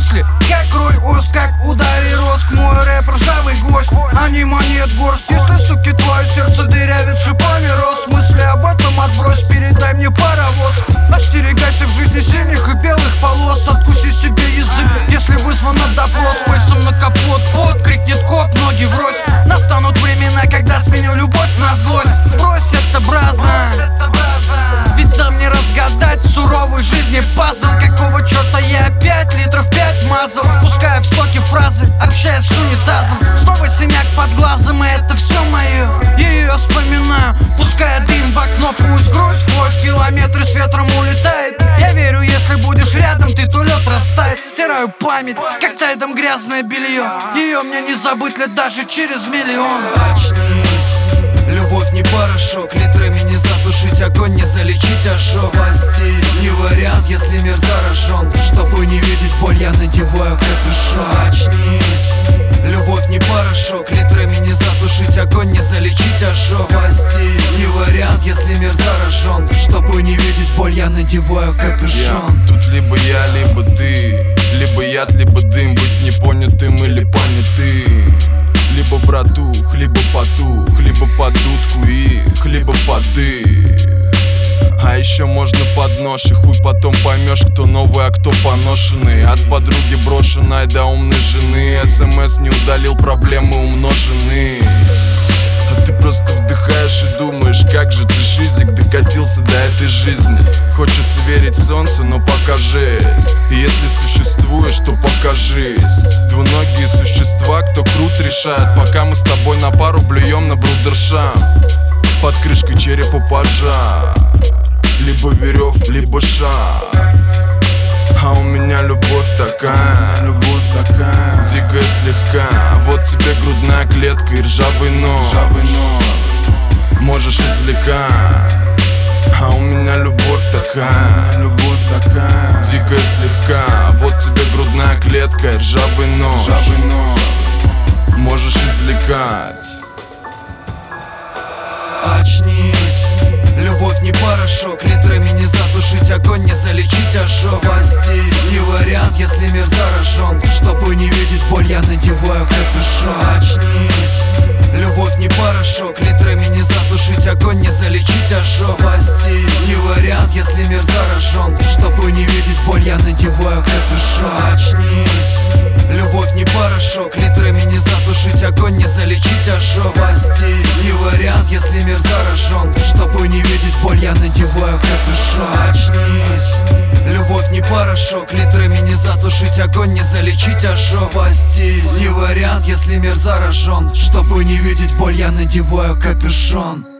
мысли, как рой ос, как удари роск. Мой рэп ржавый гость, а не монет горсть. Если, суки, твое сердце дырявит шипами роз, мысли об этом отбрось, передай мне паровоз. Остерегайся в жизни синих и белых полос. Откуси себе язык, если вызван на допрос. Фейсом на капот, под крикнет коп, ноги врозь. Настанут времена, когда сменю любовь на злость. Брось это, браза, ведь там не разгадать суровой жизни пазл. Какого черта я опять литров 5 мазал, спуская в стоки фразы, общаясь с унитазом. Снова синяк под глазом, и это все мое. Я ее вспоминаю, пуская дым в окно. Пусть грусть сквозь километры с ветром улетает. Я верю, если будешь рядом, ты то лед растает. Стираю память, как тайдом грязное белье. Ее мне не забыть лет даже через миллион. Очнись, любовь не порошок, литрами не затушить огонь, не залечить ожог. Спастись не вариант, если мир заражен. Чтобы не видеть боль, я надеваю капюшон. Очнись, любовь не порошок, литрами не затушить огонь, не залечить ожог. Спастись не вариант, если мир заражен. Чтобы не видеть боль, я надеваю капюшон. Тут либо я, либо ты, либо яд, либо дым. Быть непонятым или понятым. Либо братух, либо потух, либо под дудку и либо поды. А еще можно под нож, и хуй потом поймешь, кто новый, а кто поношенный. От подруги брошенной до умной жены. СМС не удалил, проблемы умножены. А ты просто вдыхаешь и думаешь, как же ты, шизик, докатился до этой жизни. Хочется верить в солнце, но пока жесть. И если существуешь, то покажись. Двуногие существа, кто крут решает, пока мы с тобой на пару блюем на брудершафт. Под крышкой черепа пожар, либо веревка, либо шар. А у меня любовь такая, дикая слегка. Вот тебе грудная клетка и ржавый нож. Можешь извлекать. А у меня любовь такая, дикая слегка. Вот тебе грудная клетка и ржавый нож. Можешь извлекать. Очнись, любовь не порошок, литрами не затушить огонь, не залечить ожог. Спастись не вариант, если мир заражен. Чтобы не видеть боль, я надеваю капюшон. Очнись, любовь не порошок, литрами не затушить огонь, не залечить ожог. Спастись не вариант, если мир заражен. Чтобы не видеть боль, я надеваю капюшон. Очнись, любовь не порошок, литрами не затушить огонь, не залечить ожог. Спастись не вариант, если мир заражен. Чтобы не видеть боль, я надеваю капюшон. Очнись, любовь не порошок, литрами не затушить огонь, не залечить ожог. Спастись не вариант, если мир заражен. Чтобы не видеть боль, я надеваю капюшон.